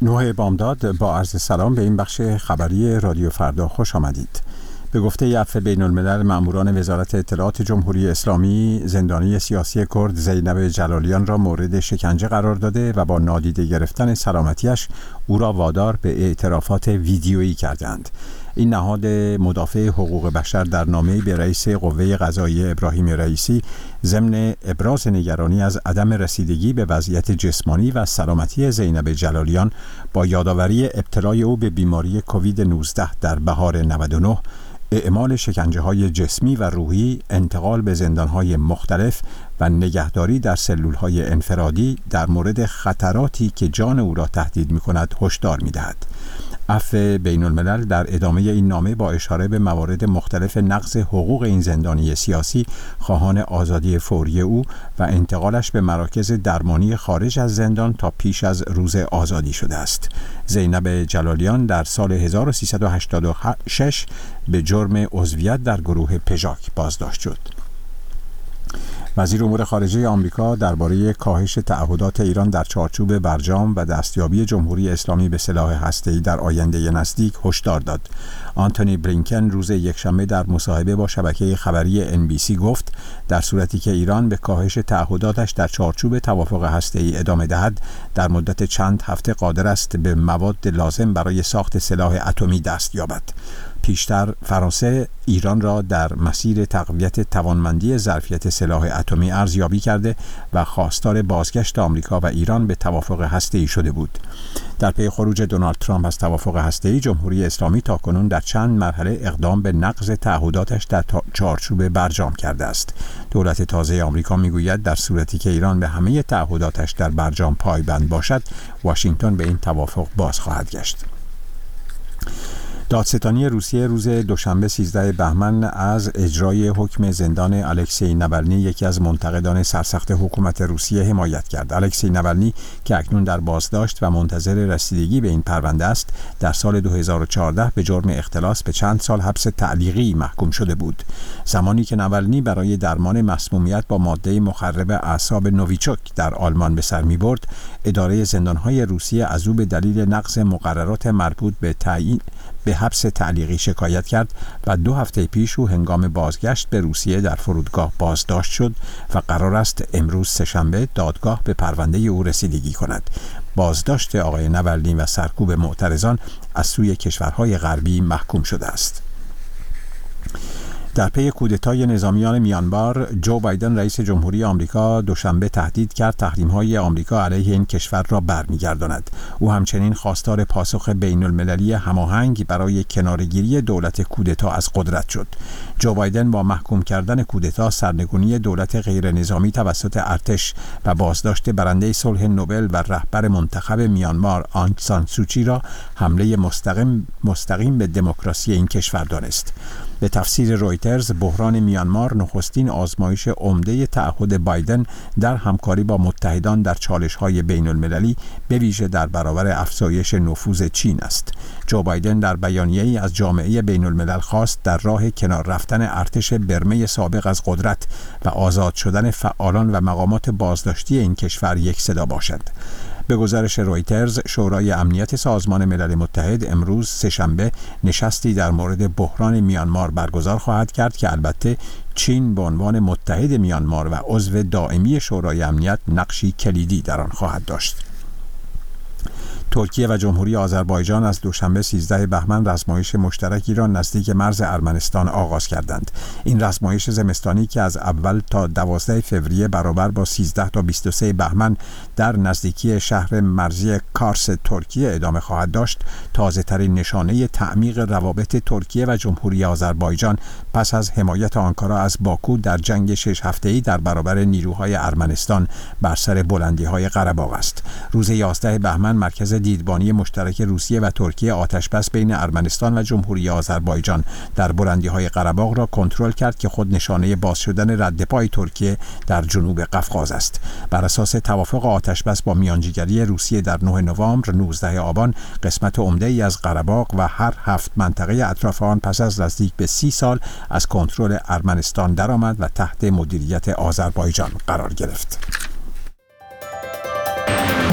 9 بامداد با عرض سلام به این بخش خبری رادیو فردا خوش آمدید. به گفته عفو بین الملل مأموران وزارت اطلاعات جمهوری اسلامی زندانی سیاسی کرد زینب جلالیان را مورد شکنجه قرار داده و با نادیده گرفتن سلامتیش او را وادار به اعترافات ویدیویی کردند. این نهاد مدافع حقوق بشر در نامه‌ای به رئیس قوه قضاییه ابراهیم رئیسی ضمن ابراز نگرانی از عدم رسیدگی به وضعیت جسمانی و سلامتی زینب جلالیان با یادآوری ابتلای او به بیماری کووید 19 در بهار 99، اعمال شکنجه‌های جسمی و روحی، انتقال به زندان‌های مختلف و نگهداری در سلول‌های انفرادی در مورد خطراتی که جان او را تهدید می‌کند هشدار می‌دهد. عفو بین الملل در ادامه این نامه با اشاره به موارد مختلف نقض حقوق این زندانی سیاسی خواهان آزادی فوری او و انتقالش به مراکز درمانی خارج از زندان تا پیش از روز آزادی شده است. زینب جلالیان در سال 1386 به جرم عضویت در گروه پژاک بازداشت شد. وزیر امور خارجه آمریکا درباره کاهش تعهدات ایران در چارچوب برجام و دستیابی جمهوری اسلامی به سلاح هسته‌ای در آینده نزدیک هشدار داد. آنتونی بلینکن روز یکشنبه در مصاحبه با شبکه خبری NBC گفت در صورتی که ایران به کاهش تعهداتش در چارچوب توافق هسته‌ای ادامه دهد، در مدت چند هفته قادر است به مواد لازم برای ساخت سلاح اتمی دست یابد. پیشتر فرانسه ایران را در مسیر تقویت توانمندی ظرفیت سلاح اتمی ارزیابی کرده و خواستار بازگشت آمریکا و ایران به توافق هسته‌ای شده بود. در پی خروج دونالد ترامپ از توافق هسته‌ای، جمهوری اسلامی تاکنون در چند مرحله اقدام به نقض تعهداتش در چارچوب برجام کرده است. دولت تازه آمریکا میگوید در صورتی که ایران به همه تعهداتش در برجام پایبند باشد، واشنگتن به این توافق باز خواهد گشت. دادستانی روسیه روز دوشنبه 13 بهمن از اجرای حکم زندان الکسی ناولنی، یکی از منتقدان سرسخت حکومت روسیه، حمایت کرد. الکسی ناولنی که اکنون در بازداشت و منتظر رسیدگی به این پرونده است، در سال 2014 به جرم اختلاس به چند سال حبس تعلیقی محکوم شده بود. زمانی که ناولنی برای درمان مسمومیت با ماده مخرب اعصاب نوویچوک در آلمان به سر می‌برد، اداره زندان‌های روسیه از او به دلیل نقض مقررات مربوط به حبس تعلیقی شکایت کرد و 2 هفته پیش او هنگام بازگشت به روسیه در فرودگاه بازداشت شد و قرار است امروز سه‌شنبه دادگاه به پرونده او رسیدگی کند. بازداشت آقای ناولنی و سرکوب معترضان از سوی کشورهای غربی محکوم شده است. در پی کودتای نظامیان میانمار، جو بایدن رئیس جمهوری آمریکا دوشنبه تهدید کرد تحریم‌های آمریکا علیه این کشور را برمیگرداند. او همچنین خواستار پاسخ بین‌المللی هماهنگ برای کناره‌گیری دولت کودتا از قدرت شد. جو بایدن با محکوم کردن کودتا، سرنگونی دولت غیر نظامی توسط ارتش و بازداشت برنده صلح نوبل و رهبر منتخب میانمار آنگ سان سوچی را حمله مستقیم به دموکراسی این کشور دانست. به تفسیر رویترز، بحران میانمار نخستین آزمایش عمده تعهد بایدن در همکاری با متحدان در چالش‌های بین‌المللی، به ویژه در برابر افزایش نفوذ چین است. جو بایدن در بیانیه‌ای از جامعه بین‌الملل خواست در راه کنار رفتن ارتش برمه سابق از قدرت و آزاد شدن فعالان و مقامات بازداشتی این کشور یک صدا باشد. به گزارش رویترز، شورای امنیت سازمان ملل متحد امروز سه‌شنبه نشستی در مورد بحران میانمار برگزار خواهد کرد که البته چین به عنوان متحد میانمار و عضو دائمی شورای امنیت نقشی کلیدی در آن خواهد داشت. ترکیه و جمهوری آذربایجان از دوشنبه 13 بهمن رزمایش مشترکی را نزدیک مرز ارمنستان آغاز کردند. این رزمایش زمستانی که از اول تا 12 فوریه برابر با 13 تا 23 بهمن در نزدیکی شهر مرزی کارس ترکیه ادامه خواهد داشت، تازه‌ترین نشانه تعمیق روابط ترکیه و جمهوری آذربایجان پس از حمایت آنکارا از باکو در جنگ 6 هفته‌ای در برابر نیروهای ارمنستان بر سر بلندی‌های قره‌باغ است. روز 11 بهمن مرکز دیدبانی مشترک روسیه و ترکیه آتش‌بس بین ارمنستان و جمهوری آذربایجان در بلندی‌های قره‌باغ را کنترل کرد که خود نشانه باز شدن ردپای ترکیه در جنوب قفقاز است. بر اساس توافق آتش‌بس با میانجیگری روسیه در 9 نوامبر 19 آبان قسمت عمده‌ای از قره‌باغ و هر 7 منطقه اطراف آن پس از نزدیک به 30 سال از کنترل ارمنستان درآمد و تحت مدیریت آذربایجان قرار گرفت.